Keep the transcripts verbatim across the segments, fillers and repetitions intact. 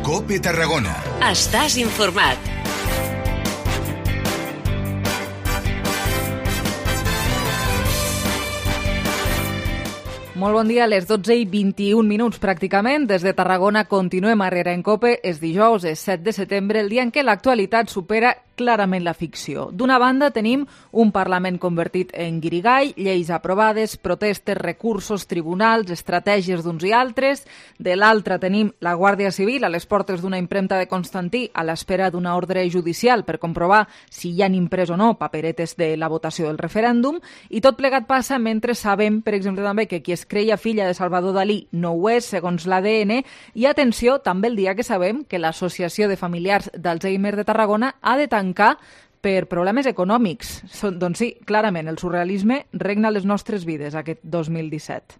COPE Tarragona. Estàs informat. Molt bon dia, a les dotze i vint-i-un minuts pràcticament. Des de Tarragona continuem a Herrera en COPE. És dijous, és set de setembre, el dia en què l'actualitat supera clarament la ficció. D'una banda tenim un Parlament convertit en guirigall, lleis aprovades, protestes, recursos, tribunals, estratègies d'uns i altres. De l'altra tenim la Guàrdia Civil a les portes d'una impremta de Constantí a l'espera d'una ordre judicial per comprovar si hi han imprès o no paperetes de la votació del referèndum. I tot plegat passa mentre sabem, per exemple, també que qui es creia filla de Salvador Dalí no ho és, segons l'A D N. I atenció, també el dia que sabem que l'Associació de Familiars d'Alzheimer de Tarragona ha de tancar per problemes econòmics. Doncs sí, clarament, el surrealisme regna a les nostres vides aquest dos mil disset.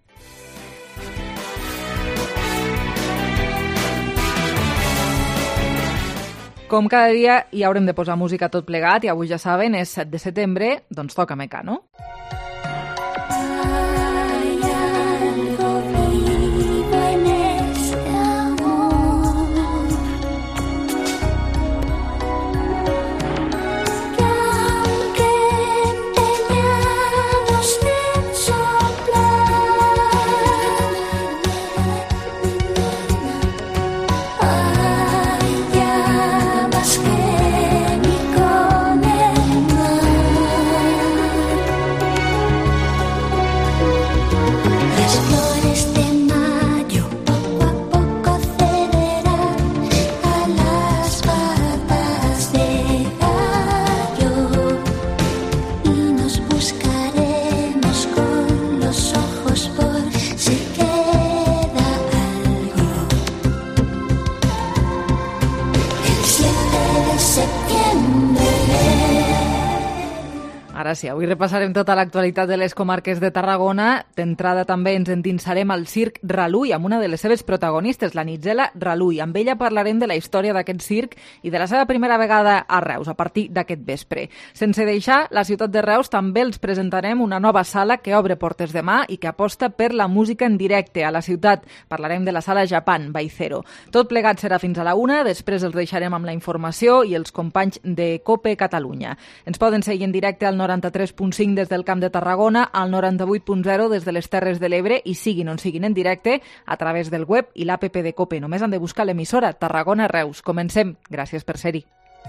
Com cada dia hi haurem de posar música tot plegat i avui ja saben, és set de setembre, doncs toca Mecano. Ara sí, avui repassarem tota l'actualitat de les comarques de Tarragona. D'entrada també ens endinsarem al circ Raluy amb una de les seves protagonistes, la Nitzela Raluy. Amb ella parlarem de la història d'aquest circ i de la seva primera vegada a Reus, a partir d'aquest vespre. Sense deixar la ciutat de Reus, també els presentarem una nova sala que obre portes demà i que aposta per la música en directe a la ciutat. Parlarem de la sala Japan, Baicero. Tot plegat serà fins a la una, després els deixarem amb la informació i els companys de COPE Catalunya. Ens poden seguir en directe al noranta-tres punt cinc des del Camp de Tarragona, al noranta-vuit punt zero des de les Terres de l'Ebre i siguin on siguin en directe a través del web i l'app de COPE. Només han de buscar l'emissora Tarragona Reus. Comencem. Gràcies per ser-hi.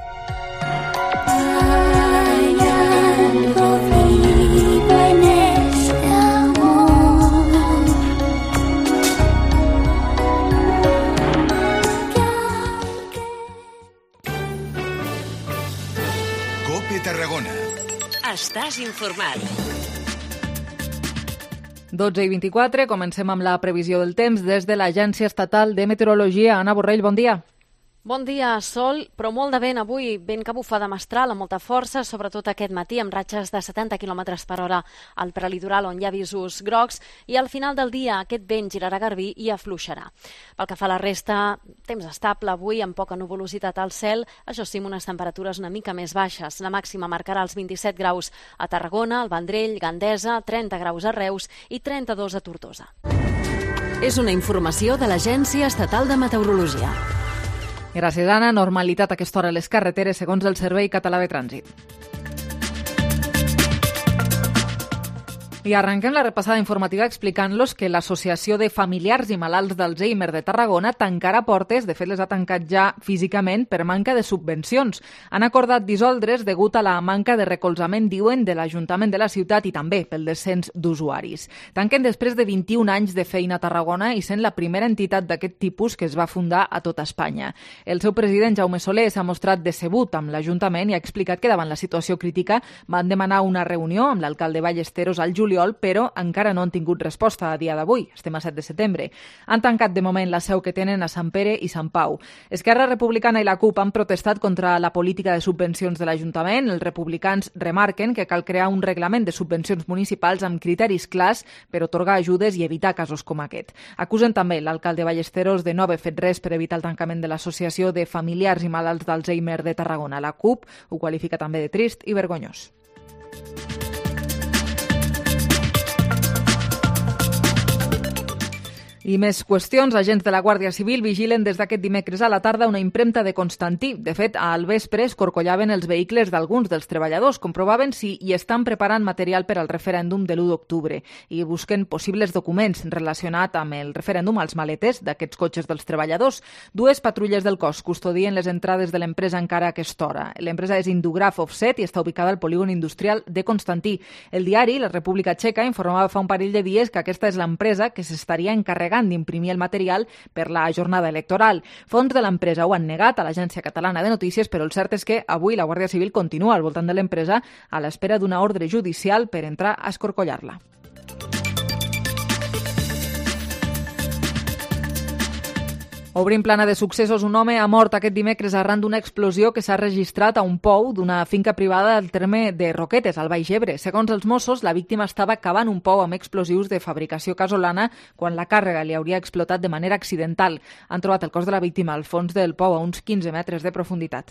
COPE Tarragona. Estàs informat. dotze i vint-i-quatre, comencem amb la previsió del temps des de l'Agència Estatal de Meteorologia. Anna Borrell, bon dia. Bon dia, sol, però molt de vent avui, vent que bufa de mestral amb molta força, sobretot aquest matí amb ratxes de setanta quilòmetres per hora al prelitoral on hi ha avisos grocs i al final del dia aquest vent girarà garbí i afluixarà. Pel que fa a la resta, temps estable avui amb poca nuvolositat al cel, això sí, amb unes temperatures una mica més baixes. La màxima marcarà els vint-i-set graus a Tarragona, al Vendrell, Gandesa, trenta graus a Reus i trenta-dos a Tortosa. És una informació de l'Agència Estatal de Meteorologia. Gràcies, Anna. Normalitat a aquesta hora a les carreteres, segons el Servei Català de Trànsit. I arrenquem la repassada informativa explicant-los que l'Associació de Familiars i Malalts d'Alzheimer de Tarragona tancarà portes, de fet les ha tancat ja físicament per manca de subvencions. Han acordat dissoldre's degut a la manca de recolzament, diuen, de l'Ajuntament de la ciutat i també pel descens d'usuaris. Tanquen després de vint-i-un anys de feina a Tarragona i sent la primera entitat d'aquest tipus que es va fundar a tot Espanya. El seu president, Jaume Soler, s'ha mostrat decebut amb l'Ajuntament i ha explicat que davant la situació crítica van demanar una reunió amb l'alcalde Ballesteros al juliol, però encara no han tingut resposta a dia d'avui. Estem a set de setembre. Han tancat de moment la seu que tenen a Sant Pere i Sant Pau. Esquerra Republicana i la CUP han protestat contra la política de subvencions de l'Ajuntament. Els republicans remarquen que cal crear un reglament de subvencions municipals amb criteris clars per otorgar ajudes i evitar casos com aquest. Acusen també l'alcalde Ballesteros de no haver fet res per evitar el tancament de l'Associació de Familiars i Malalts d'Alzheimer de Tarragona. La CUP ho qualifica també de trist i vergonyós. I més qüestions. Agents de la Guàrdia Civil vigilen des d'aquest dimecres a la tarda una impremta de Constantí. De fet, al vespre es corcollaven els vehicles d'alguns dels treballadors, comprovaven si hi estan preparant material per al referèndum de l'u d'octubre i busquen possibles documents relacionats amb el referèndum als maletes d'aquests cotxes dels treballadors. Dues patrulles del cos custodien les entrades de l'empresa encara a aquesta hora. L'empresa és Indugraf Offset i està ubicada al polígon industrial de Constantí. El diari La República Txeca informava fa un parell de dies que aquesta és l'empresa que s'estaria encarregant d'imprimir el material per la jornada electoral. Fons de l'empresa ho han negat a l'Agència Catalana de Notícies, però el cert és que avui la Guàrdia Civil continua al voltant de l'empresa a l'espera d'una ordre judicial per entrar a escorcollar-la. Obrim plana de successos. Un home ha mort aquest dimecres arran d'una explosió que s'ha registrat a un pou d'una finca privada al terme de Roquetes, al Baix Ebre. Segons els Mossos, la víctima estava cavant un pou amb explosius de fabricació casolana quan la càrrega li hauria explotat de manera accidental. Han trobat el cos de la víctima al fons del pou a uns quinze metres de profunditat.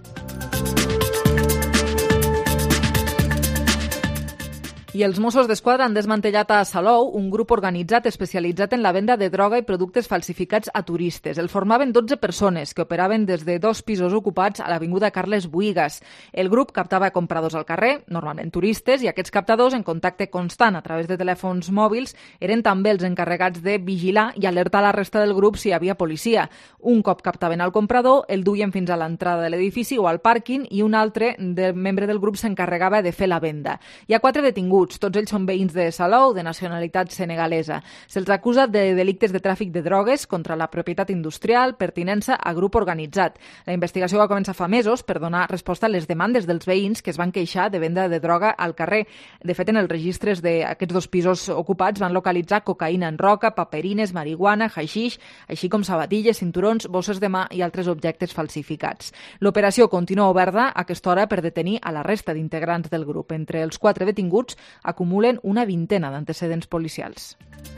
I els Mossos d'Esquadra han desmantellat a Salou un grup organitzat especialitzat en la venda de droga i productes falsificats a turistes. El formaven dotze persones que operaven des de dos pisos ocupats a l'avinguda Carles Buïgas. El grup captava compradors al carrer, normalment turistes, i aquests captadors, en contacte constant a través de telèfons mòbils, eren també els encarregats de vigilar i alertar la resta del grup si hi havia policia. Un cop captaven el comprador, el duien fins a l'entrada de l'edifici o al pàrquing i un altre de membre del grup s'encarregava de fer la venda. Hi ha quatre detinguts. Tots ells són veïns de Salou, de nacionalitat senegalesa. Se'ls acusa de delictes de tràfic de drogues contra la propietat industrial, pertinença a grup organitzat. La investigació va començar fa mesos per donar resposta a les demandes dels veïns que es van queixar de venda de droga al carrer. De fet, en els registres d'aquests dos pisos ocupats van localitzar cocaïna en roca, paperines, marihuana, haixix, així com sabatilles, cinturons, bosses de mà i altres objectes falsificats. L'operació continua oberta a aquesta hora per detenir a la resta d'integrants del grup. Entre els quatre detinguts acumulen una vintena d'antecedents policials.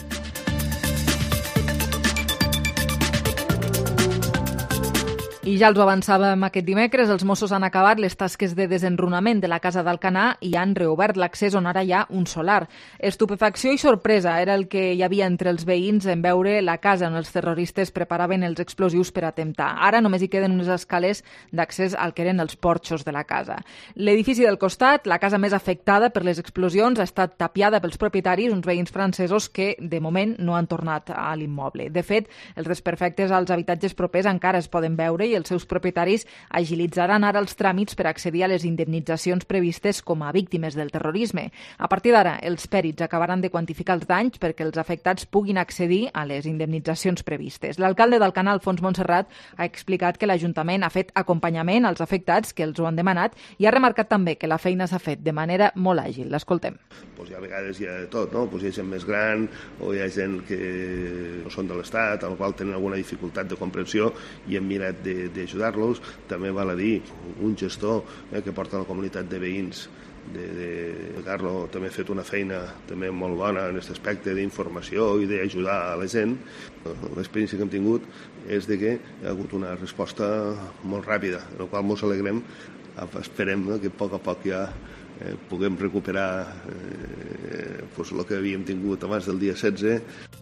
I ja els ho avançàvem aquest dimecres, els Mossos han acabat les tasques de desenrunament de la casa d'Alcanar i han reobert l'accés on ara hi ha un solar. Estupefacció i sorpresa era el que hi havia entre els veïns en veure la casa on els terroristes preparaven els explosius per atemptar. Ara només hi queden unes escales d'accés al que eren els porxos de la casa. L'edifici del costat, la casa més afectada per les explosions, ha estat tapiada pels propietaris, uns veïns francesos que, de moment, no han tornat a l'immoble. De fet, els desperfectes als habitatges propers encara es poden veure i els seus propietaris agilitzaran ara els tràmits per accedir a les indemnitzacions previstes com a víctimes del terrorisme. A partir d'ara, els pèrits acabaran de quantificar els danys perquè els afectats puguin accedir a les indemnitzacions previstes. L'alcalde d'Alcanar, Alfons Montserrat, ha explicat que l'Ajuntament ha fet acompanyament als afectats que els ho han demanat i ha remarcat també que la feina s'ha fet de manera molt àgil. L'escoltem. Pues hi ha vegades hi ha de tot, no? Pues hi ha gent més gran o hi ha gent que no són de l'Estat, al qual tenen alguna dificultat de comprensió i hem mirat de d'ajudar-los. També val a dir un gestor eh, que porta la comunitat de veïns de, de, de Carlo també ha fet una feina també molt bona en aquest aspecte d'informació i d'ajudar a la gent. L'experiència que hem tingut és de que hi ha hagut una resposta molt ràpida, en la qual ens alegrem. Esperem eh, que a poc a poc ja eh, puguem recuperar eh, pues, el que havíem tingut abans del dia setze.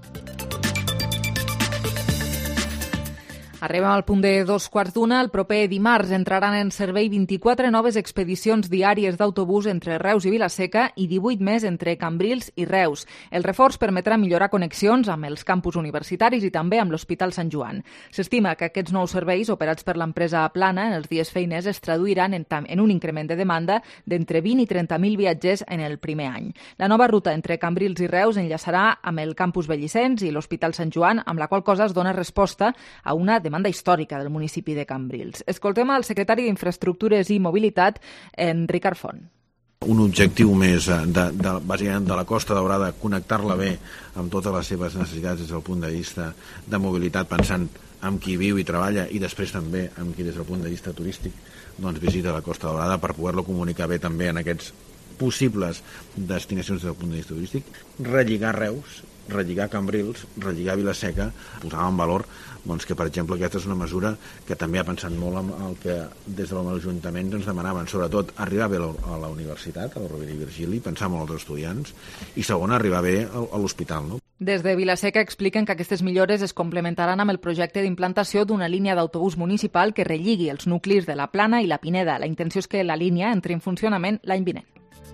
Arribem al punt de dos quarts d'una. El proper dimarts entraran en servei vint-i-quatre noves expedicions diàries d'autobús entre Reus i Vila-seca i divuit més entre Cambrils i Reus. El reforç permetrà millorar connexions amb els campus universitaris i també amb l'Hospital Sant Joan. S'estima que aquests nous serveis operats per l'empresa Plana en els dies feiners es traduiran en, en un increment de demanda d'entre vint i trenta mil viatgers en el primer any. La nova ruta entre Cambrils i Reus enllaçarà amb el campus Bellicens i l'Hospital Sant Joan, amb la qual cosa es dona resposta a una demanda demanda històrica del municipi de Cambrils. Escoltem al secretari d'Infraestructures i Mobilitat, Enric Arfont. Un objectiu més de, de, bàsicament de la Costa Daurada, connectar-la bé amb totes les seves necessitats des del punt de vista de mobilitat, pensant en qui viu i treballa i després també amb qui des del punt de vista turístic doncs, visita la Costa Daurada per poder-lo comunicar bé també en aquests possibles destinacions des del punt de vista turístic. Relligar Reus, relligar Cambrils, relligar Vila-seca, posar en valor doncs, que, per exemple, aquesta és una mesura que també ha pensat molt en el que des de l'Ajuntament ens demanaven, sobretot arribar bé a la universitat, a la Rovira i Virgili, pensar molt als estudiants, i segon, arribar bé a l'hospital, no? Des de Vilaseca expliquen que aquestes millores es complementaran amb el projecte d'implantació d'una línia d'autobús municipal que relligui els nuclis de la Plana i la Pineda. La intenció és que la línia entri en funcionament l'any vinent.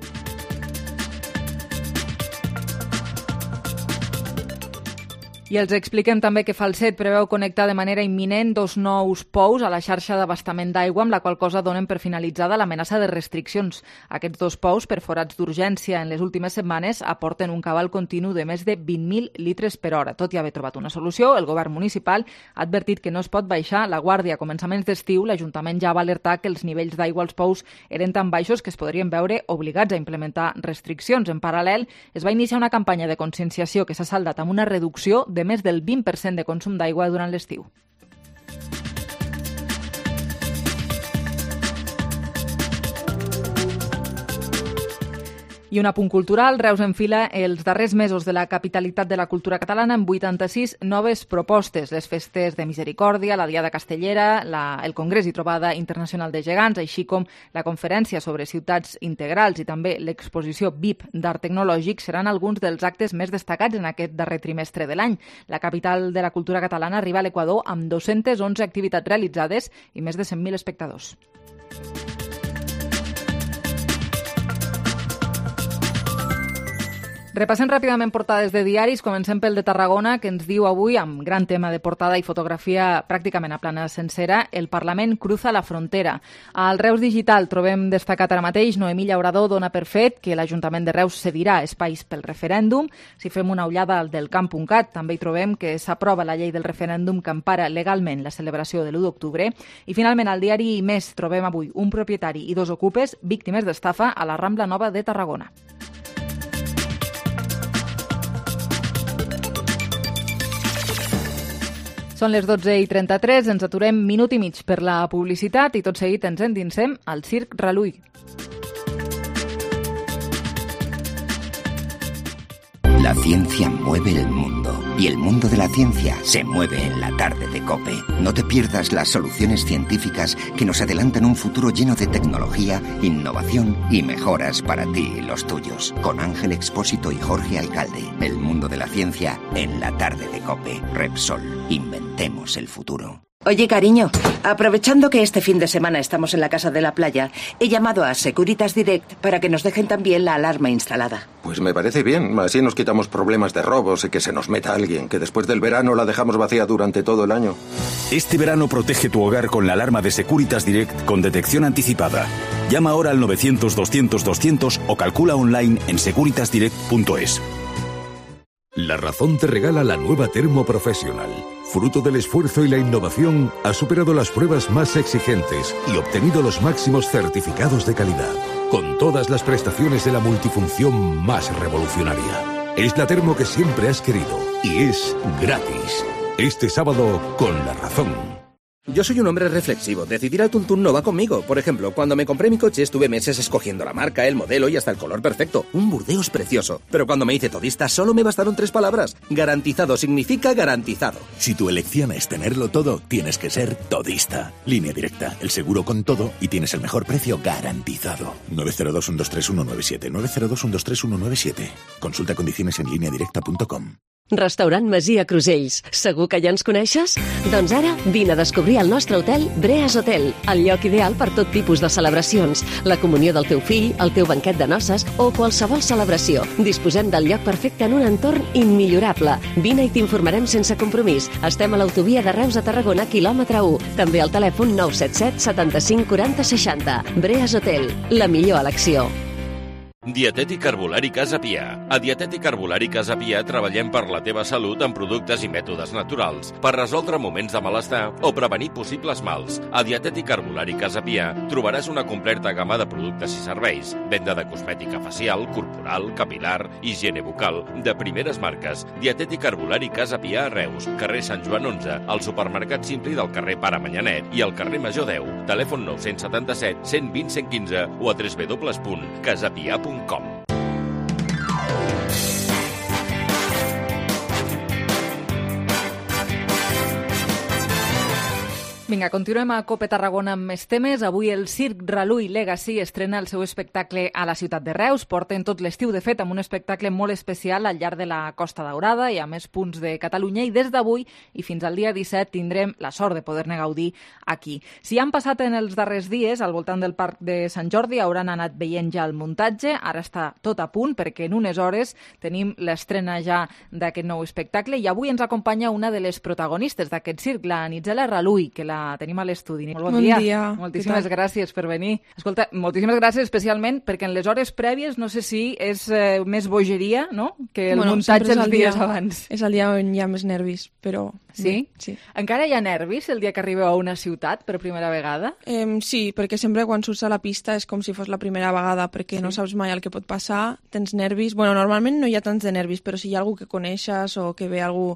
I els expliquen també que Falset preveu connectar de manera imminent dos nous pous a la xarxa d'abastament d'aigua, amb la qual cosa donen per finalitzada l'amenaça de restriccions. Aquests dos pous, perforats d'urgència en les últimes setmanes, aporten un cabal continu de més de vint mil litres per hora. Tot i haver trobat una solució, el govern municipal ha advertit que no es pot baixar la guàrdia. A començaments d'estiu, l'Ajuntament ja va alertar que els nivells d'aigua als pous eren tan baixos que es podrien veure obligats a implementar restriccions. En paral·lel, es va iniciar una campanya de conscienciació que s'ha saldat amb una reducció de de més del vint per cent de consum d'aigua durant l'estiu. I un apunt cultural, Reus enfila els darrers mesos de la capitalitat de la cultura catalana amb vuitanta-sis noves propostes. Les festes de Misericòrdia, la Diada Castellera, la, el Congrés i Trobada Internacional de Gegants, així com la conferència sobre ciutats integrals i també l'exposició V I P d'art tecnològic seran alguns dels actes més destacats en aquest darrer trimestre de l'any. La capital de la cultura catalana arriba a l'Equador amb dos-centes onze activitats realitzades i més de cent mil espectadors. Repassem ràpidament portades de diaris. Comencem pel de Tarragona, que ens diu avui, amb gran tema de portada i fotografia pràcticament a plana sencera, el Parlament cruza la frontera. Al Reus Digital trobem destacat ara mateix Noemí Llaurador dona per fet que l'Ajuntament de Reus cedirà espais pel referèndum. Si fem una ullada al del camp punt cat, també hi trobem que s'aprova la llei del referèndum que empara legalment la celebració de l'u d'octubre. I finalment, al diari Més trobem avui un propietari i dos ocupes víctimes d'estafa a la Rambla Nova de Tarragona. Són les dotze i trenta-tres, ens aturem minut i mig per la publicitat i tot seguit ens endinsem al Circ Relull. La ciencia mueve el mundo y el mundo de la ciencia se mueve en la tarde de COPE. No te pierdas las soluciones científicas que nos adelantan un futuro lleno de tecnología, innovación y mejoras para ti y los tuyos. Con Ángel Expósito y Jorge Alcalde. El mundo de la ciencia en la tarde de COPE. Repsol. Inventemos el futuro. Oye, cariño, aprovechando que este fin de semana estamos en la casa de la playa, he llamado a Securitas Direct para que nos dejen también la alarma instalada. Pues me parece bien, así nos quitamos problemas de robos y que se nos meta alguien, que después del verano la dejamos vacía durante todo el año. Este verano protege tu hogar con la alarma de Securitas Direct con detección anticipada. Llama ahora al novecientos doscientos doscientos o calcula online en securitas direct punto es. La Razón te regala la nueva Termo Professional. Fruto del esfuerzo y la innovación, ha superado las pruebas más exigentes y obtenido los máximos certificados de calidad, con todas las prestaciones de la multifunción más revolucionaria. Es la termo que siempre has querido y es gratis. Este sábado, con La Razón. Yo soy un hombre reflexivo. Decidir al tuntún no va conmigo. Por ejemplo, cuando me compré mi coche estuve meses escogiendo la marca, el modelo y hasta el color perfecto. Un Burdeos precioso. Pero cuando me hice todista solo me bastaron tres palabras. Garantizado significa garantizado. Si tu elección es tenerlo todo, tienes que ser todista. Línea Directa, el seguro con todo y tienes el mejor precio garantizado. nueve cero dos, uno dos tres, uno nueve siete. nueve cero dos, uno dos tres, uno nueve siete. Consulta condiciones en línea directa punto com. Restaurant Masia Crusells. Segur que ja ens coneixes? Doncs ara vine a descobrir el nostre hotel Breas Hotel, el lloc ideal per tot tipus de celebracions, la comunió del teu fill, el teu banquet de noces o qualsevol celebració. Disposem del lloc perfecte en un entorn immillorable. Vine i t'informarem sense compromís. Estem a l'autovia de Reus a Tarragona, quilòmetre u. També al telèfon nou set set, setanta-cinc, quaranta, seixanta. Breas Hotel, la millor elecció. Dietètic Herbolari Casa Pia. A Dietètic Herbolari Casa Pia treballem per la teva salut amb productes i mètodes naturals per resoldre moments de malestar o prevenir possibles mals. A Dietètic Herbolari Casa Pia trobaràs una completa gamma de productes i serveis, venda de cosmètica facial, corporal, capilar, higiene bucal, de primeres marques. Dietètic Herbolari Casa Pia a Reus, carrer Sant Joan onze, al supermercat Simpli del carrer Pare Manyanet i al carrer Major deu. Telèfon nou set set, cent vint, cent quinze o a w w w punt casapia punt com. Vinga, continuem a Cope Tarragona amb més temes. Avui el Circ Relull Legacy estrena el seu espectacle a la ciutat de Reus. Porten tot l'estiu, de fet, amb un espectacle molt especial al llarg de la Costa Daurada i a més punts de Catalunya. I des d'avui i fins al dia disset tindrem la sort de poder-ne gaudir aquí. Si han passat en els darrers dies al voltant del Parc de Sant Jordi, hauran anat veient ja el muntatge. Ara està tot a punt perquè en unes hores tenim l'estrena ja d'aquest nou espectacle i avui ens acompanya una de les protagonistes d'aquest circ, la Nitzela Relull, que la tenim a l'estudi. Molt bon, bon dia. dia. Moltíssimes gràcies per venir. Escolta, moltíssimes gràcies especialment perquè en les hores prèvies no sé si és eh, més bogeria, no?, que el bueno, muntatge els dies dia, abans. És el dia on hi ha més nervis, però... Sí? sí? Encara hi ha nervis el dia que arribeu a una ciutat per primera vegada? Eh, sí, perquè sempre quan surts a la pista és com si fos la primera vegada, perquè sí. no saps mai el que pot passar, tens nervis... Bueno, normalment no hi ha tants de nervis, però si hi ha algú que coneixes o que ve algú...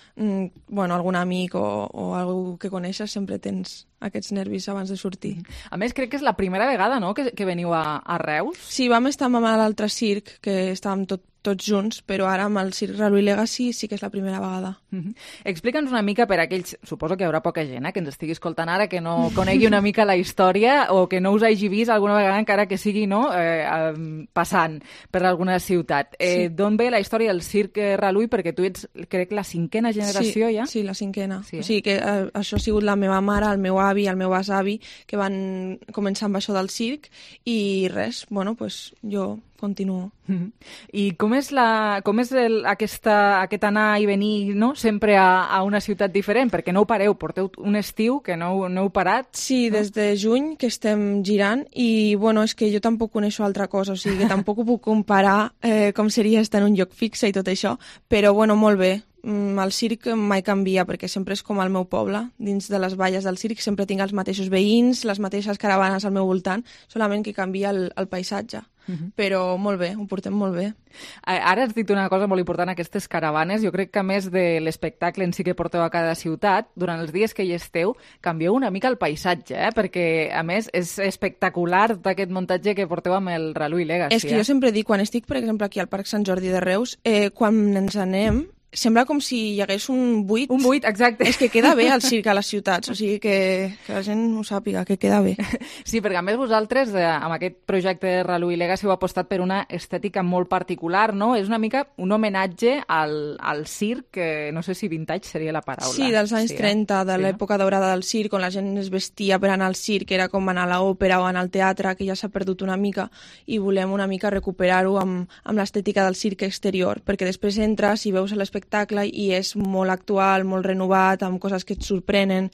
bueno, algun amic o, o algú que coneixes, sempre tens aquests nervis abans de sortir. A més, crec que és la primera vegada, no?, que, que veniu a, a Reus. Sí, vam estar amb l'altre circ, que estàvem tot, tots junts, però ara amb el Circ Relull Legacy sí que és la primera vegada. Uh-huh. Explica'ns una mica per aquells, suposo que hi haurà poca gent eh, que ens estigui escoltant ara, que no conegui una mica la història o que no us hagi vist alguna vegada, encara que sigui no, eh, eh, passant per alguna ciutat. Eh, sí. D'on ve la història del Circ Relull? Perquè tu ets, crec, la cinquena generació sí, ja? Sí, la cinquena. Sí, eh? O sigui que eh, això ha sigut la meva mare, el meu avi, el meu besavi, que van començar amb això del circ i res, bueno, pues jo continuo. Mm-hmm. I com és, la, com és el, aquesta, aquest anar i venir no? sempre a, a una ciutat diferent? Perquè no ho pareu, porteu un estiu que no, no heu parat. Sí, no? Des de juny que estem girant i bueno, és que jo tampoc coneixo altra cosa, o sigui que tampoc ho puc comparar eh, com seria estar en un lloc fixe i tot això, però bueno, molt bé. El circ mai canvia perquè sempre és com el meu poble. Dins de les valles del circ sempre tinc els mateixos veïns, les mateixes caravanes al meu voltant, solament que canvia el, el paisatge. Uh-huh. Però molt bé, ho portem molt bé. Ara has dit una cosa molt important, aquestes caravanes. Jo crec que a més de l'espectacle en si que porteu a cada ciutat, durant els dies que hi esteu, canvieu una mica el paisatge, eh? Perquè a més és espectacular tot aquest muntatge que porteu amb el Relull Legacy. És que jo sempre dic, quan estic, per exemple, aquí al Parc Sant Jordi de Reus, eh, quan ens anem, sembla com si hi hagués un buit. Un buit, exacte. És que queda bé el circ a les ciutats, o sigui que, que la gent ho sàpiga, que queda bé. Sí, perquè a més vosaltres, eh, amb aquest projecte de Relull Legacy, heu apostat per una estètica molt particular, no? És una mica un homenatge al, al circ, que no sé si vintage seria la paraula. Sí, dels anys sí, trenta, de sí, l'època daurada del circ, on la gent es vestia per anar al circ, era com anar a l'òpera o anar al teatre, que ja s'ha perdut una mica, i volem una mica recuperar-ho amb, amb l'estètica del circ exterior, perquè després entres i veus l'espectacle i és molt actual, molt renovat, amb coses que et sorprenen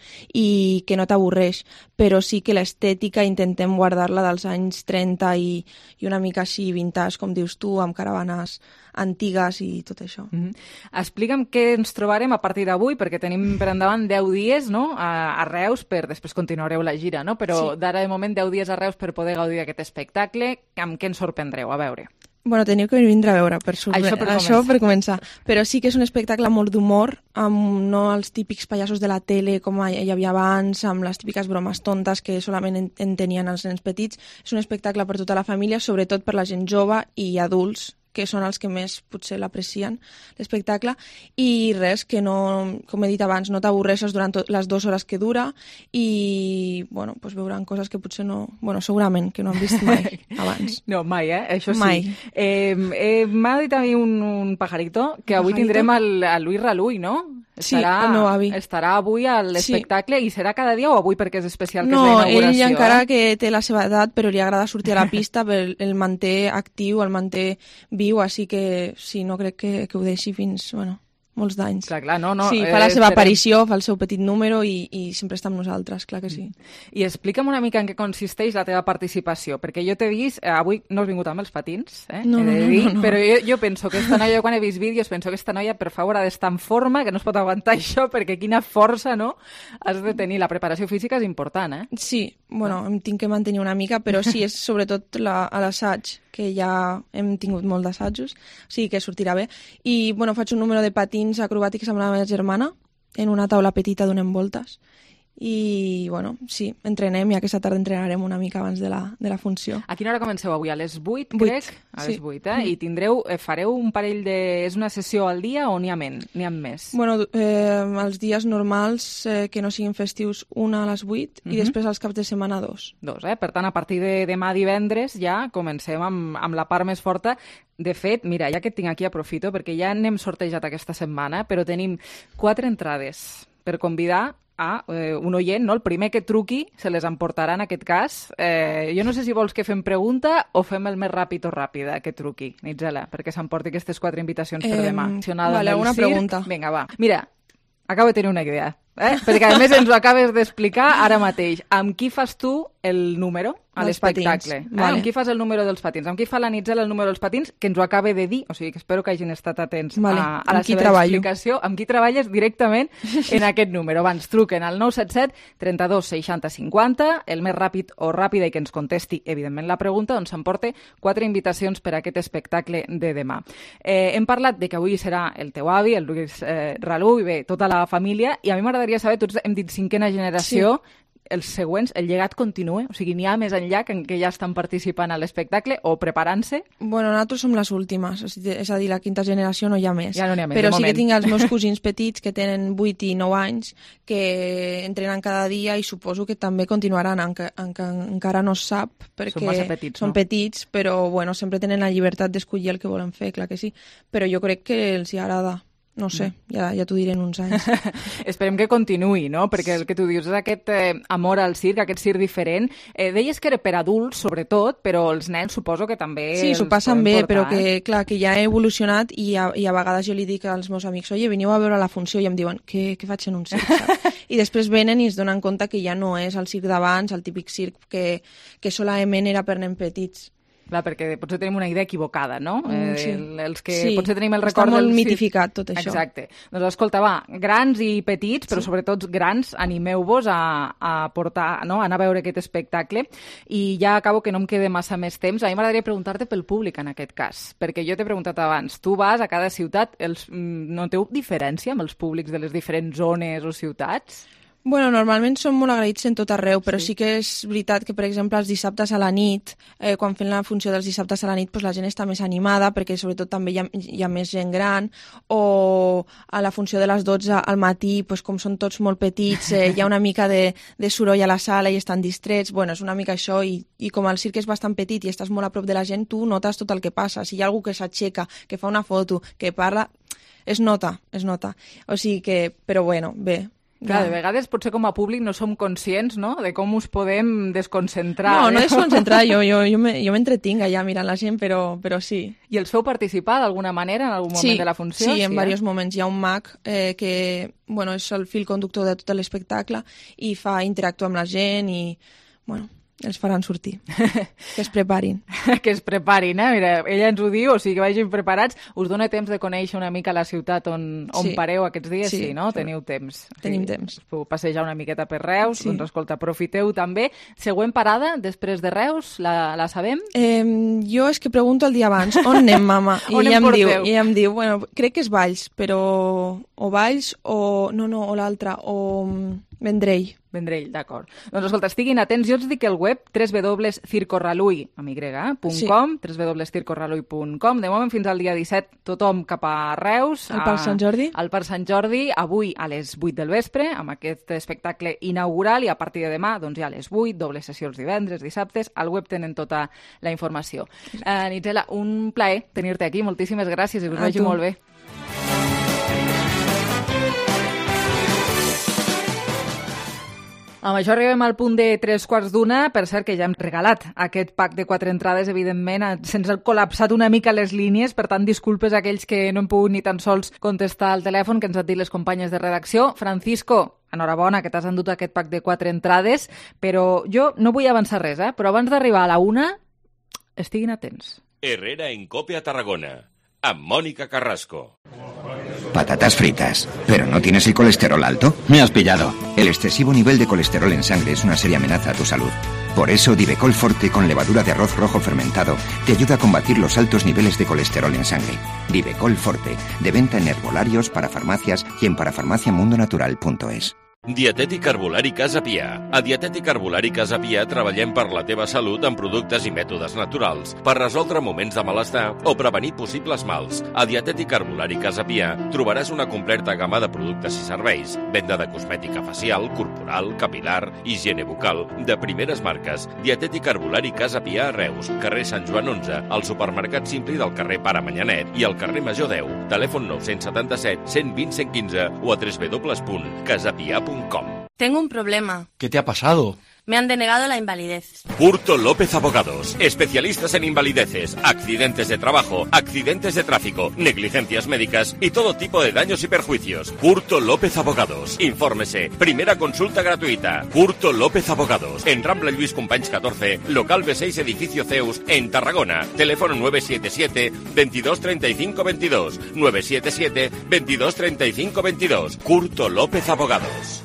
i que no t'avorreix, però sí que l'estètica intentem guardar-la dels anys trenta i, i una mica així vintage, com dius tu, amb caravanes antigues i tot això. Mm-hmm. Explica'm què ens trobarem a partir d'avui, perquè tenim per endavant deu dies no? a, a Reus, per després continuareu la gira, no? Però sí. D'ara de moment deu dies a Reus per poder gaudir d'aquest espectacle. Amb què ens sorprendreu? A veure... Bueno, teniu que vindre a veure, per, sorpre... Això per, Això per començar. Però sí que és un espectacle molt d'humor, amb no els típics pallassos de la tele com hi havia abans, amb les típiques bromes tontes que solament en, en tenien els nens petits. És un espectacle per tota la família, sobretot per la gent jove i adults, que són els que més potser l'aprecien, l'espectacle, i res, que no, com he dit abans, no t'avorreixes durant les dues hores que dura i, bueno, pues veuran coses que potser no... Bueno, segurament, que no han vist mai abans. No, mai, eh? Això sí. Mai. Eh, eh, M'ha dit a mi un, un pajarito que avui pajarito? tindrem el, el Luis Relull, no? Estarà, sí, el meu avi. Estarà avui a l'espectacle sí. I serà cada dia o avui perquè és especial que no, és la inauguració? No, ell encara eh? que té la seva edat, però li agrada sortir a la pista, el, el manté actiu, el manté viu, així que sí, no crec que, que ho deixi fins, bueno, molts d'anys. Clar, clar, no, no. Sí, fa la seva eh, aparició, fa el seu petit número i, i sempre està amb nosaltres, clar que sí. I explica'm una mica en què consisteix la teva participació, perquè jo t'he vist, eh, avui no has vingut amb els patins, eh? No, no, dir, no, no. Però jo, jo penso que esta noia, quan he vist vídeos, penso que esta noia, per favor, ha d'estar en forma, que no es pot aguantar això, perquè quina força, no?, has de tenir. La preparació física és important, eh? Sí, bueno, em tinc que mantenir una mica, però sí, és sobretot la, a l'assaig, que ja hem tingut molt d'assajos, o sigui que sortirà bé. I, bueno, faig un número de patins acrobàtics amb la meva germana, en una taula petita donem voltes, i, bueno, sí, entrenem i aquesta tarda entrenarem una mica abans de la, de la funció. A quina hora comenceu avui? A les vuit, crec? A les vuit, eh? I tindreu, eh, fareu un parell de... És una sessió al dia o n'hi ha, men, n'hi ha més? Bueno, eh, els dies normals eh, que no siguin festius, una a les vuit uh-huh. i després els caps de setmana dos. Dos, eh? Per tant, a partir de demà divendres ja comencem amb, amb la part més forta. De fet, mira, ja que et tinc aquí aprofito, perquè ja n'hem sortejat aquesta setmana, però tenim quatre entrades per convidar a eh, un oient, no? El primer que truqui se les emportarà en aquest cas. Eh, jo no sé si vols que fem pregunta o fem el més ràpid o ràpida que truqui, Nitzela, perquè s'emporti aquestes quatre invitacions per demà. Eh, vale, una pregunta. Vinga, va. Mira, acabo de tenir una idea, eh? Perquè a més ens ho acabes d'explicar ara mateix. Amb qui fas tu el número a l'espectacle? Eh? Vale. Amb qui fas el número dels patins? Amb qui fa la Nitzela el número dels patins? Que ens ho acaba de dir, o sigui que espero que hagin estat atents vale. a, a la amb seva treballo? explicació. Amb qui treballes directament en aquest número? Abans truquen al nou set set trenta-dos seixanta cinquanta, el més ràpid o ràpida i que ens contesti, evidentment, la pregunta, on s'emporte quatre invitacions per a aquest espectacle de demà. Eh, hem parlat de que avui serà el teu avi, el Lluís eh, Ralú, i bé, tota la família, i a mi m'agradaria saber, tots hem dit cinquena generació, sí. Els següents, el llegat continua? O sigui, n'hi ha més enllà que, que ja estan participant a l'espectacle o preparant-se? Bueno, nosaltres som les últimes, és a dir, la quinta generació no hi ha més. Ja no n'hi ha més, però sí moment. que tinc els meus cosins petits que tenen vuit i nou anys, que entrenen cada dia i suposo que també continuaran, enca, enca, encara no es sap, perquè són massa petits, són no? petits, però bueno, sempre tenen la llibertat d'escollir el que volen fer, clar que sí. Però jo crec que els hi agrada. No sé, ja, ja t'ho diré en uns anys. Esperem que continuï, no? Perquè el que tu dius és aquest eh, amor al circ, aquest circ diferent. Eh, deies que era per adults, sobretot, però els nens suposo que també sí, s'ho passen bé, portar, però eh? que, clar, que ja he evolucionat i a, i a vegades jo li dic als meus amics, oye, veniu a veure la funció, i em diuen, què, què faig en un circ? Saps? I després venen i es donen compte que ja no és el circ d'abans, el típic circ que, que solament era per nens petits. Clar, perquè potser tenim una idea equivocada, no? Mm, sí. Eh, els que sí. potser tenim el Està record... molt del... mitificat tot això. Exacte. Doncs escolta, va, grans i petits, però sí. sobretot grans, animeu-vos a, a portar, no? a anar a veure aquest espectacle. I ja acabo, que no em queda massa més temps. A mi m'agradaria preguntar-te pel públic en aquest cas, perquè jo t'he preguntat abans, tu vas a cada ciutat, els, no teniu diferència amb els públics de les diferents zones o ciutats? Bueno, normalment som molt agraïts en tot arreu, però sí. sí que és veritat que, per exemple, els dissabtes a la nit, eh, quan fem la funció dels dissabtes a la nit, doncs la gent està més animada, perquè sobretot també hi ha, hi ha més gent gran, o a la funció de les dotze al matí, doncs, com són tots molt petits, eh, hi ha una mica de, de soroll a la sala i estan distrets, bueno, és una mica això, i, i com el circ és bastant petit i estàs molt a prop de la gent, tu notes tot el que passa. Si hi ha algú que s'aixeca, que fa una foto, que parla, es nota, es nota. O sigui que, però bueno, bé, clar, de vegades potser com a públic no som conscients, no?, de com us podem desconcentrar. No, eh? no desconcentrar, jo, jo, jo, me, jo m'entretinc allà mirant la gent, però, però sí. I els feu participar d'alguna manera en algun moment sí, de la funció? Sí, en sí, diversos eh? moments. Hi ha un mag eh, que bueno, és el fil conductor de tot l'espectacle i fa interactuar amb la gent i, bueno, els faran sortir. Que es preparin. Que es preparin, eh? Mira, ella ens ho diu, o sigui que vagin preparats. Us dona temps de conèixer una mica la ciutat on, on sí. pareu aquests dies? Sí, sí no? Teniu temps. Tenim sí. temps. Us podeu passejar una miqueta per Reus, sí. doncs escolta, aprofiteu també. Següent parada, després de Reus, la, la sabem? Eh, jo és que pregunto el dia abans, on anem, mama? I on ella em em, diu, porteu? i ella em diu, bueno, crec que és Valls, però o Valls o... no, no, o l'altre, o Vendrell. Vendrell, d'acord. Doncs escolta, estiguin atents. Jo us dic el web w w w punt circorralui amb y, eh, punt com, sí. w w w punt circorralui punt com. De moment, fins al dia disset, tothom cap a Reus. Al Parc Sant Jordi. Al Parc Sant Jordi, avui a les vuit del vespre, amb aquest espectacle inaugural, i a partir de demà, doncs ja a les vuit, dobles sessions divendres, dissabtes. Al web tenen tota la informació. Uh, Nitzela, un plaer tenir-te aquí. Moltíssimes gràcies i us vagi molt bé. Amb això arribem al punt de tres quarts d'una. Per cert, que ja hem regalat aquest pack de quatre entrades, evidentment, se'ns han col·lapsat una mica les línies, per tant, disculpes a aquells que no hem pogut ni tan sols contestar al telèfon, que ens han dit les companyes de redacció. Francisco, enhorabona, que t'has endut aquest pack de quatre entrades, però jo no vull avançar res, eh? Però abans d'arribar a la una, estiguin atents. Herrera en Cope a Tarragona, amb Mónica Carrasco. Patatas fritas. ¿Pero no tienes el colesterol alto? Me has pillado. El excesivo nivel de colesterol en sangre es una seria amenaza a tu salud. Por eso, Divecol Forte con levadura de arroz rojo fermentado te ayuda a combatir los altos niveles de colesterol en sangre. Divecol Forte, de venta en herbolarios, para farmacias y en parafarmaciamundonatural punto es. Dietètic Herbolari Casa Pia. A Dietètic Herbolari Casa Pia treballem per la teva salut amb productes i mètodes naturals, per resoldre moments de malestar o prevenir possibles mals. A Dietètic Herbolari Casa Pia trobaràs una completa gamma de productes i serveis, venda de cosmètica facial, corporal, capilar, higiene bucal, de primeres marques. Dietètic Herbolari Casa Pia a Reus, carrer Sant Joan onze, al supermercat Simpli del carrer Pare Manyanet i al carrer Major deu. Telèfon nou setanta set, cent vint, cent quinze o a w w w punt casapia punt com. Tengo un problema. ¿Qué te ha pasado? Me han denegado la invalidez. Curto López Abogados, especialistas en invalideces, accidentes de trabajo, accidentes de tráfico, negligencias médicas y todo tipo de daños y perjuicios. Curto López Abogados. Infórmese. Primera consulta gratuita. Curto López Abogados. En Rambla Lluís Companys catorce, local B seis, edificio Zeus, en Tarragona. Teléfono nueve siete siete, veintidós treinta y cinco veintidós. nueve siete siete, veintidós treinta y cinco veintidós. Curto López Abogados.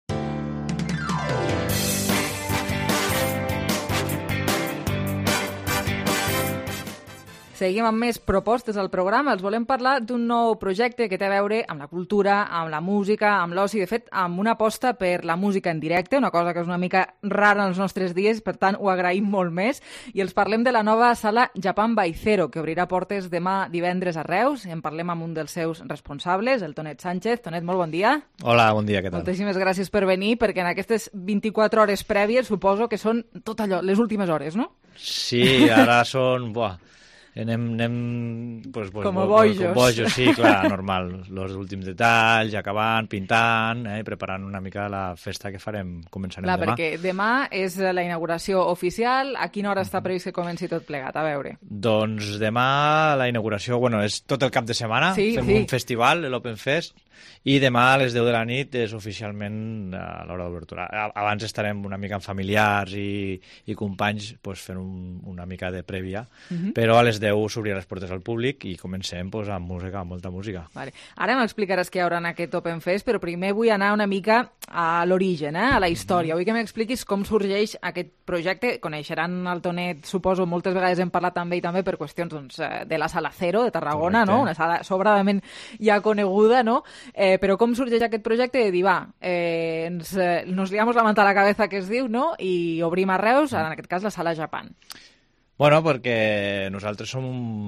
Seguim amb més propostes al programa. Els volem parlar d'un nou projecte que té a veure amb la cultura, amb la música, amb l'oci, de fet, amb una aposta per la música en directe, una cosa que és una mica rara en els nostres dies, per tant, ho agraïm molt més. I els parlem de la nova sala Japan by Zero, que obrirà portes demà divendres a Reus. En parlem amb un dels seus responsables, el Tonet Sánchez. Tonet, molt bon dia. Hola, bon dia, què tal? Moltíssimes gràcies per venir, perquè en aquestes vint-i-quatre hores prèvies suposo que són tot allò, les últimes hores, no? Sí, ara són... Buah. Anem, anem pues, pues, com a bojos. Com bojos, sí, clar, normal. Els últims detalls, acabant, pintant, eh, preparant una mica la festa que farem, començarem clar, demà. Perquè demà és la inauguració oficial. A quina hora està previst que comenci tot plegat? A veure. Doncs demà la inauguració, bueno, és tot el cap de setmana, sí, fem sí. un festival, l'Open Fest, i demà a les deu de la nit és oficialment a l'hora d'obertura. Abans estarem una mica amb familiars i, i companys pues, fent un, una mica de prèvia, uh-huh. però a les deu s'obrirà les portes al públic i comencem pues, amb música, amb molta música. Vale. Ara m'explicaràs què hi haurà en aquest Open Fest, però primer vull anar una mica a l'origen, eh? A la història. Vull que m'expliquis com sorgeix aquest projecte. Coneixeran el Tonet, suposo, moltes vegades hem parlat també i també per qüestions doncs, de la Sala Zero de Tarragona, correcte. No? Una sala sobradament ja coneguda, no? Eh, però com sorgeix aquest projecte de dir, va, eh, ens, eh, nos liamos la manta a la cabeza, que es diu, no? I obrim a Reus, en aquest cas la Sala Japan. Bueno, perquè nosaltres som,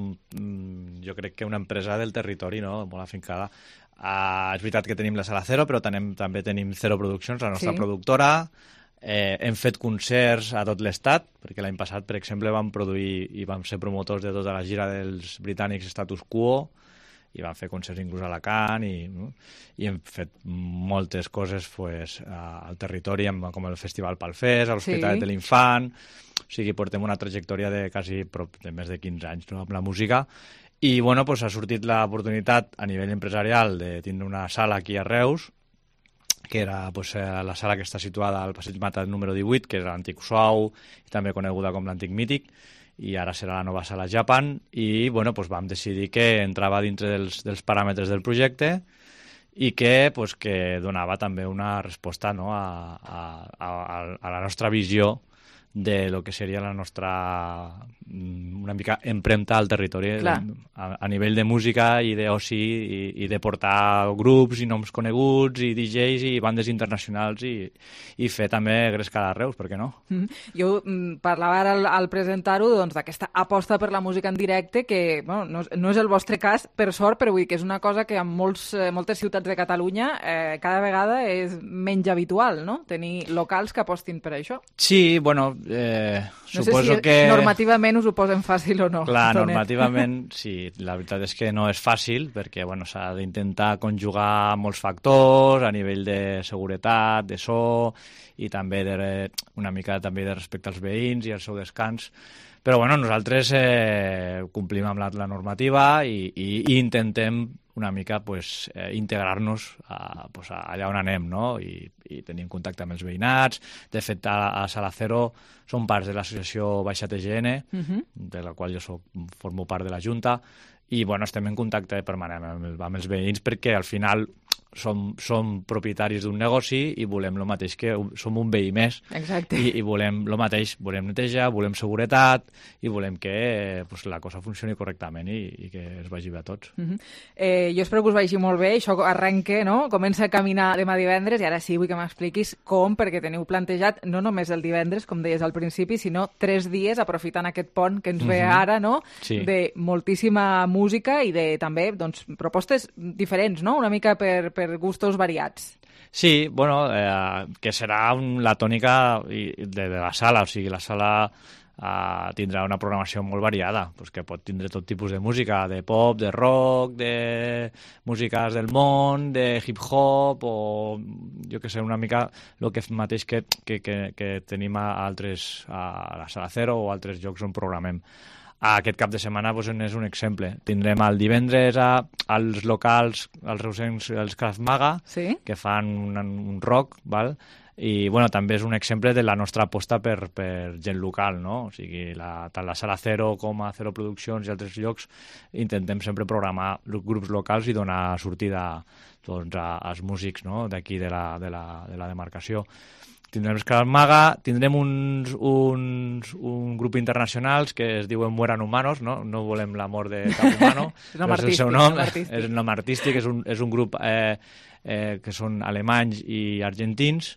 un, jo crec que una empresa del territori, no? Molt afincada. Uh, és veritat que tenim la Sala Zero, però tenim, també tenim Zero Produccions, la nostra sí. productora. Eh, hem fet concerts a tot l'estat, perquè l'any passat, per exemple, vam produir i vam ser promotors de tota la gira dels britànics Status Quo, i vam fer concerts inclús a Alacant, i, no? I hem fet moltes coses pues, al territori, com el Festival Palfés, a l'Hospitalet sí. de l'Infant. O sigui, portem una trajectòria de quasi prop de més de quinze anys, no? Amb la música. I bueno, pues, ha sortit l'oportunitat a nivell empresarial de tindre una sala aquí a Reus, que era pues, la sala que està situada al Passeig Mata número divuit, que és l'antic Suau, i també coneguda com l'antic Mític, i ara serà la nova sala Japan, i bueno, pues vam decidir que entrava dintre dels, dels paràmetres del projecte i que, pues, que donava també una resposta, no, a, a, a, a la nostra visió de lo que seria la nostra una mica empremta al territori a, a nivell de música i d'oci i, i de portar grups i noms coneguts i D Js i bandes internacionals i, i fer també grescar a Reus, per què no? Mm. Jo mm, parlava ara al, al presentar-ho doncs, d'aquesta aposta per la música en directe que bueno, no, no és el vostre cas, per sort, però vull dir que és una cosa que en molts, eh, moltes ciutats de Catalunya eh, cada vegada és menys habitual, no? Tenir locals que apostin per això. Sí, bueno... Eh, no suposo sé si que... normativament us ho posen fàcil o no. Clar, normativament sí, la veritat és que no és fàcil perquè bueno, s'ha d'intentar conjugar molts factors a nivell de seguretat, de so i també de, una mica també de respecte als veïns i al seu descans. Però bueno, nosaltres eh, complim amb la, la normativa i, i, i intentem una mica pues, eh, integrar-nos a, pues, allà on anem, no? I, i tenir contacte amb els veïnats. De fet, a, a Sala Zero som parts de l'associació Baixa T G N, uh-huh. de la qual jo soc, formo part de la Junta, i bueno, estem en contacte permanent amb, amb els veïns perquè al final som, som propietaris d'un negoci i volem el mateix que som un veí més. Exacte. I, i volem el mateix, volem neteja, volem seguretat i volem que eh, pues, la cosa funcioni correctament i, i que es vagi bé a tots. Uh-huh. eh, jo espero que us vagi molt bé, això arrenque, no? Comença a caminar demà divendres i ara sí vull que m'expliquis com, perquè teniu plantejat no només el divendres, com deies al principi, sinó tres dies aprofitant aquest pont que ens ve uh-huh. ara, no? Sí. De moltíssima música i de també doncs, propostes diferents, no? Una mica per, per gustos variats. Sí, bueno, eh, que serà un, la tònica de, de la sala, o sigui, la sala eh, tindrà una programació molt variada, pues que pot tindre tot tipus de música, de pop, de rock, de músiques del món, de hip-hop, o jo que sé, una mica el que mateix que, que, que, que tenim a altres, a la Sala Cero o altres llocs on programem. Aquest cap de setmana doncs, és un exemple. Tindrem el divendres a, als locals, als reusencs, els Krav Maga, sí? que fan un, un rock, val? I bueno, també és un exemple de la nostra aposta per, per gent local, no? O sigui, la, tant la Sala Cero com a Cero Produccions i altres llocs intentem sempre programar grups locals i donar sortida doncs, a, als músics, no? D'aquí de la, de, la, de la demarcació. Tindrem els Krav Maga, tindrem uns, uns, un grup internacionals que es diuen Mueran Humanos, no, no volem la mort de cap humano, és nom és el seu artístic, nom, nom artístic. és un nom artístic, és un, és un grup eh, eh, que són alemanys i argentins,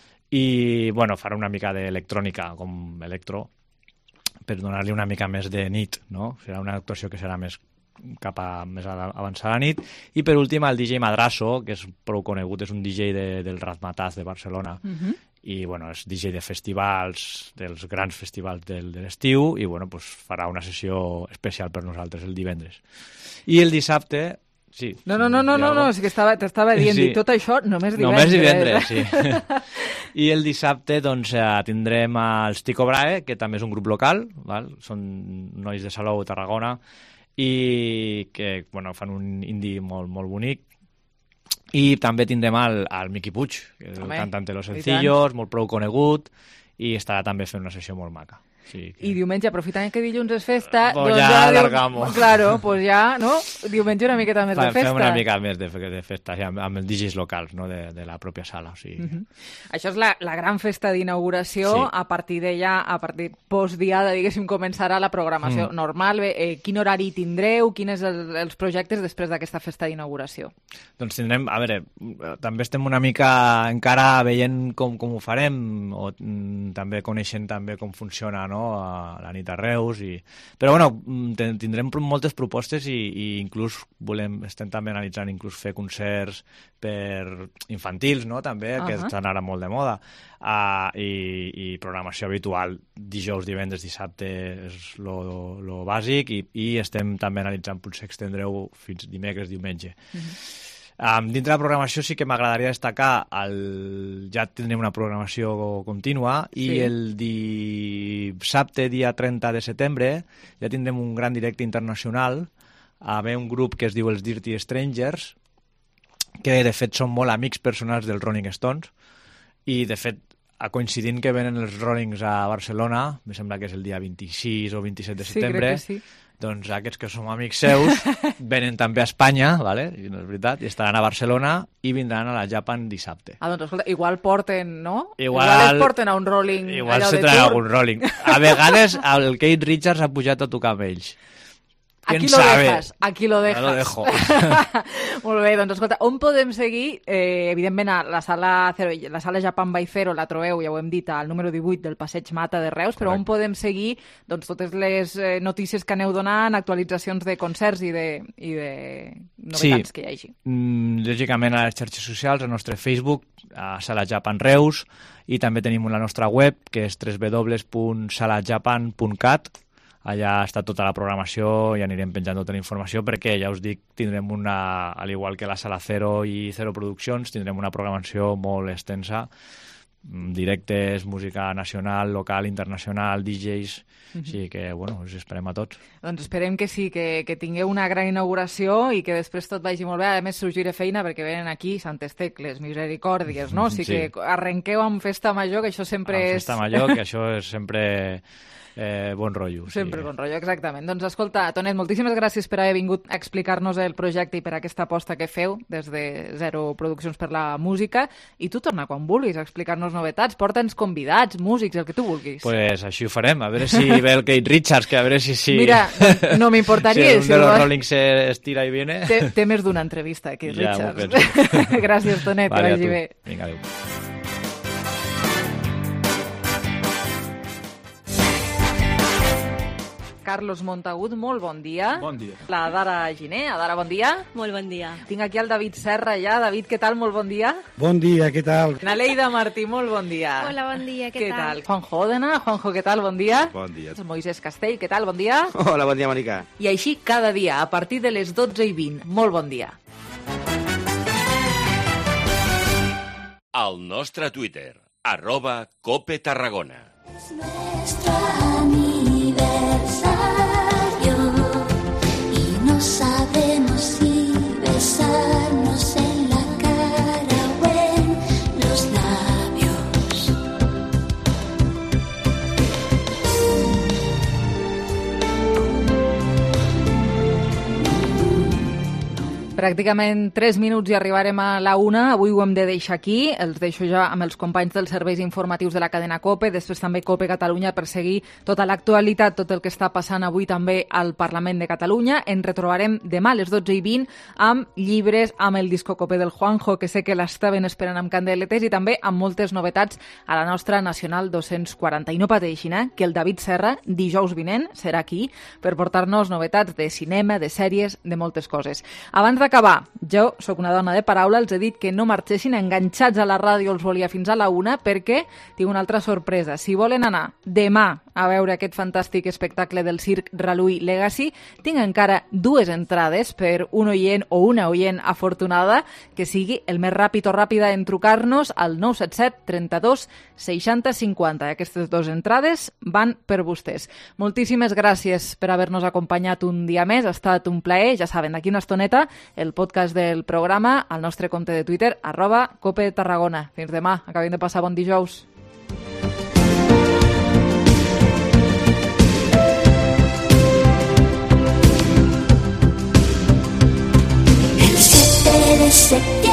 i bueno, farà una mica d'electrònica, com electro, per donar-li una mica més de nit, no? Serà una actuació que serà més cap a més avançada la nit. I per últim el D J Madrasso, que és prou conegut, és un D J de, del Razzmatazz de Barcelona, Uh-huh. i bueno, és D J de festivals, dels grans festivals del, de l'estiu, i bueno, pues, farà una sessió especial per nosaltres el divendres. I el dissabte... Sí, no, no, no, no, no, no, és que estava, t'estava dient, sí. Tot això només divendres. Només divendres, sí. I el dissabte doncs, tindrem els Tico Brahe, que també és un grup local, val? Són nois de Salou, Tarragona, i que bueno, fan un indie molt, molt bonic. I també tindrem el, el Miqui Puig, que és el cantant de Los Sencillos, molt prou conegut, i estarà també fent una sessió molt maca. Sí, que... I diumenge, aprofitant que dilluns és festa... Pues doncs ja alargamos. Claro, pues ja, no? Diumenge una miqueta més Fa, de festa. Fem una mica més de, de festa, ja, amb els D Js locals, no? de, de la pròpia sala. O sigui... uh-huh. Això és la, la gran festa d'inauguració. Sí. A partir d'ella, a partir postdiada, diguéssim, començarà la programació mm. normal. Eh, quin horari tindreu? Quins són el, els projectes després d'aquesta festa d'inauguració? Doncs tindrem, a veure, també estem una mica encara veient com, com ho farem, o mm, també coneixent també com funciona, no? A la nit a Reus, i... però bueno, tindrem moltes propostes i, i inclús volem, estem també analitzant inclús fer concerts per infantils, no? També, uh-huh. que estan ara molt de moda, uh, i, i programació habitual dijous, divendres, dissabte és lo, lo bàsic, i, i estem també analitzant potser extendreu fins dimecres, diumenge. Uh-huh. Um, dintre de la programació sí que m'agradaria destacar el... ja tindrem una programació contínua, i sí. el dissabte, dia trenta de setembre, ja tindrem un gran directe internacional. A haver un grup que es diu els Dirty Strangers, que de fet són molt amics personals dels Rolling Stones, i de fet coincidint que venen els Rollings a Barcelona, me sembla que és el dia vint-i-sis o vint-i-set de setembre, sí, crec que sí. Doncs aquests que som amics seus venen també a Espanya, ¿vale? I no és veritat, i estaran a Barcelona i vindran a la Japan dissabte. Ah, doncs escolta, igual porten, no? Igual, igual es porten a un rolling. Igual se traen algun rolling. A vegades el Keith Richards ha pujat a tocar amb ells. Aquí lo sabe? dejas, aquí lo dejas. Lo dejo. Molt bé, doncs escolta, on podem seguir? Eh, evidentment, a la sala, Cero, la sala Japan by Cero la trobeu, ja ho hem dit, al número divuit del Passeig Mata de Reus, però Correcte. On podem seguir doncs, totes les eh, notícies que aneu donant, actualitzacions de concerts i de, i de novetats sí. que hi hagi? Mm, lògicament a les xarxes socials, al nostre Facebook, a Sala Japan Reus, i també tenim la nostra web, que és w w w punt sala japan punt cat. Allà està tota la programació i anirem penjant tota la informació perquè, ja us dic, tindrem una, al igual que la Sala Cero i Cero Produccions, tindrem una programació molt extensa, directes, música nacional, local, internacional, D Js, uh-huh. així que, bueno, us esperem a tots. Doncs esperem que sí, que, que tingueu una gran inauguració i que després tot vagi molt bé. A més, sorgiré feina perquè venen aquí Santes Tecles, Misericòrdies, no? O sigui sí. que arrenqueu amb Festa Major, que això sempre amb és... Festa Major, que això és sempre... eh, bon rotllo. Sempre sí. bon rotllo, exactament. Doncs escolta, Tonet, moltíssimes gràcies per haver vingut a explicar-nos el projecte i per aquesta aposta que feu des de Zero Produccions per la música, i tu torna quan vulguis a explicar-nos novetats, porta'ns convidats, músics, el que tu vulguis. Pues així ho farem, a veure si ve el Keith Richards, que a veure si... si... Mira, no m'importaria. si un de los Rolling se estira i viene... Té, té més d'una entrevista, Keith ja Richards. Gràcies, Tonet, vale, que vagi bé. Vinga, adéu. Carlos Montagut, molt bon dia. Bon dia. La Dara Giner. Adara, bon dia. Molt bon dia. Tinc aquí el David Serra ja. David, què tal? Molt bon dia. Bon dia, què tal? Naleida Martí, molt bon dia. Hola, bon dia, què, què tal? tal? Juanjo Òdena. Juanjo, què tal? Bon dia. Bon dia. Moisés Castell, què tal? Bon dia. Hola, bon dia, Mònica. I així cada dia, a partir de les dotze i vint. Molt bon dia. Al nostre Twitter, arroba Cope Tarragona. Nuestro aniversario y no sabemos si besarnos en la cara o en los labios. Pràcticament tres minuts i arribarem a la una. Avui ho hem de deixar aquí. Els deixo ja amb els companys dels serveis informatius de la cadena COPE, després també COPE Catalunya, per seguir tota l'actualitat, tot el que està passant avui també al Parlament de Catalunya. Ens retrobarem demà a les dotze i vint amb llibres, amb el disco COPE del Juanjo, que sé que l'estaven esperant amb candeletes, i també amb moltes novetats a la nostra Nacional dos-cents quaranta. I no pateixin, eh, que el David Serra, dijous vinent, serà aquí per portar-nos novetats de cinema, de sèries, de moltes coses. Abans d'acabar, jo sóc una dona de paraula, els he dit que no marxessin enganxats a la ràdio, els volia fins a la una, perquè tinc una altra sorpresa. Si volen anar demà a veure aquest fantàstic espectacle del circ Raluy Legacy, tinc encara dues entrades per un oient o una oient afortunada que sigui el més ràpid o ràpida en trucar-nos al nou set set trenta-dos seixanta cinquanta. Aquestes dues entrades van per vostès. Moltíssimes gràcies per haver-nos acompanyat un dia més. Ha estat un plaer. Ja saben, d'aquí una estoneta el podcast del programa al nostre compte de Twitter, arroba Cope Tarragona. Fins demà. Acabem de passar bon dijous. El siete de septiembre